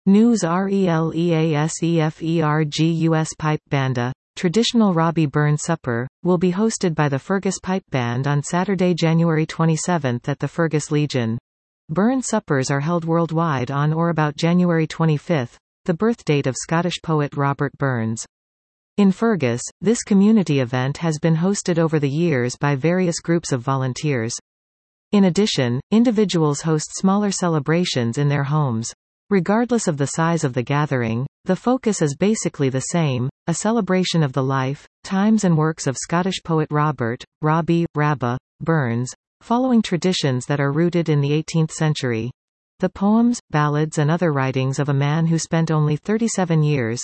News Releasefergus Pipe Banda, traditional Robbie Burn Supper, will be hosted by the Fergus Pipe Band on Saturday, January 27 at the Fergus Legion. Burn Suppers are held worldwide on or about January 25, the birthdate of Scottish poet Robert Burns. In Fergus, this community event has been hosted over the years by various groups of volunteers. In addition, individuals host smaller celebrations in their homes. Regardless of the size of the gathering, the focus is basically the same, a celebration of the life, times and works of Scottish poet Robert, Robbie, Rabba, Burns, following traditions that are rooted in the 18th century. The poems, ballads and other writings of a man who spent only 37 years,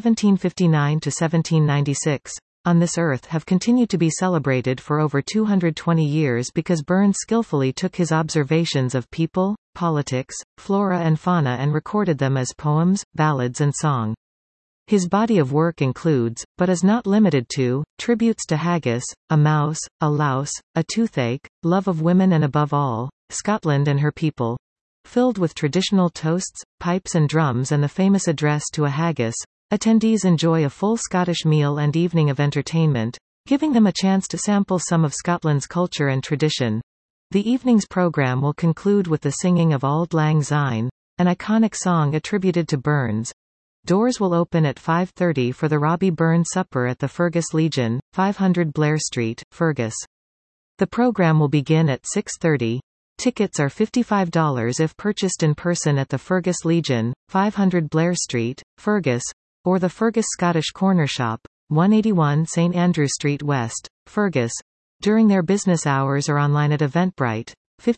1759 to 1796, on this earth have continued to be celebrated for over 220 years because Burns skillfully took his observations of people, politics, flora and fauna and recorded them as poems, ballads and song. His body of work includes, but is not limited to, tributes to haggis, a mouse, a louse, a toothache, love of women and above all, Scotland and her people. Filled with traditional toasts, pipes and drums and the famous address to a haggis, attendees enjoy a full Scottish meal and evening of entertainment, giving them a chance to sample some of Scotland's culture and tradition. The evening's program will conclude with the singing of Auld Lang Syne, an iconic song attributed to Burns. Doors will open at 5:30 for the Robbie Burn Supper at the Fergus Legion, 500 Blair Street, Fergus. The program will begin at 6:30. Tickets are $55 if purchased in person at the Fergus Legion, 500 Blair Street, Fergus, or the Fergus Scottish Corner Shop, 181 St Andrew Street West, Fergus, during their business hours or online at Eventbrite,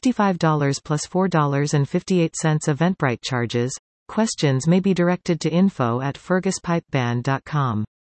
$55 plus $4.58 Eventbrite charges. Questions may be directed to info@ferguspipeband.com.